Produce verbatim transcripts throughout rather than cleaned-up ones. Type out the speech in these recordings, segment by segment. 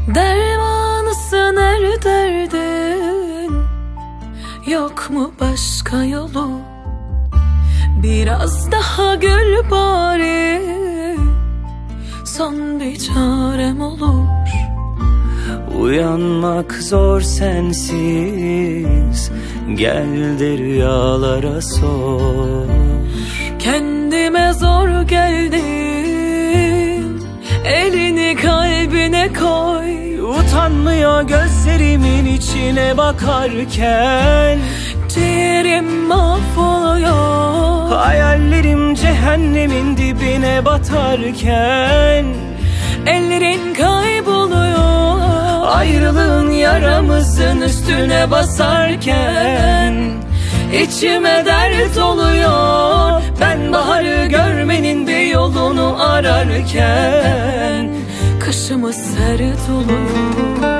Dermanısın her derdin, yok mu başka yolu? Biraz daha gül bari, son bir çarem olur. Uyanmak zor sensiz, gel de rüyalara sor. Kendime zor geldim, elini kalbine koy. Utanmıyor gözlerimin içine bakarken, ciğerim mahvoluyor. hayallerim cehennemin dibine batarken, ellerin kayboluyor. ayrılığın yaramızın üstüne basarken, içime dert oluyor. Ben baharı görmenin bir yolunu ararken, kışımız sert oluyor.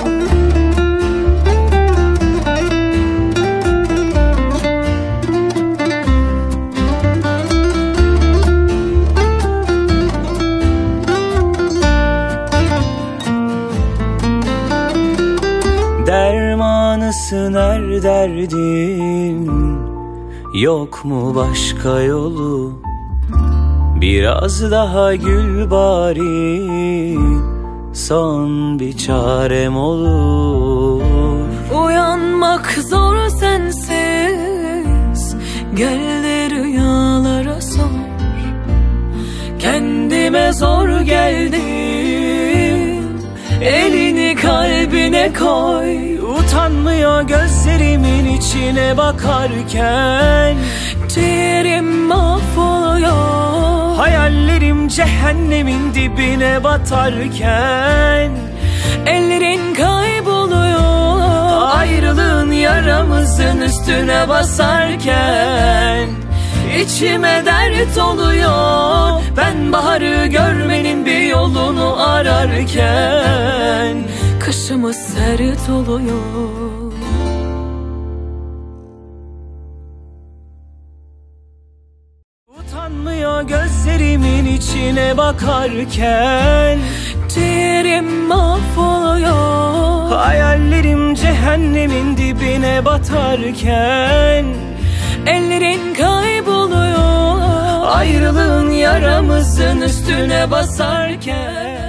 Dermanısın her derdin, yok mu başka yolu? Biraz daha gül bari, son bir çarem olur. Uyanmak zor sensiz, gel de rüyalara sor. Kendime zor geldim, elini kalbine koy. Utanmıyor gözlerimin içine bakarken, ciğerim mahvoluyor. hayallerim cehennemin dibine batarken, ellerin kayboluyor. ayrılığın yaramızın üstüne basarken, içime dert oluyor. Ben baharı görmenin bir yolunu ararken, kışımız sert oluyor. Utanmıyor gözlerimin içine bakarken, ciğerim mahvoluyor. hayallerim cehennemin dibine batarken, ellerin kayboluyor. ayrılığın yaramızın üstüne basarken.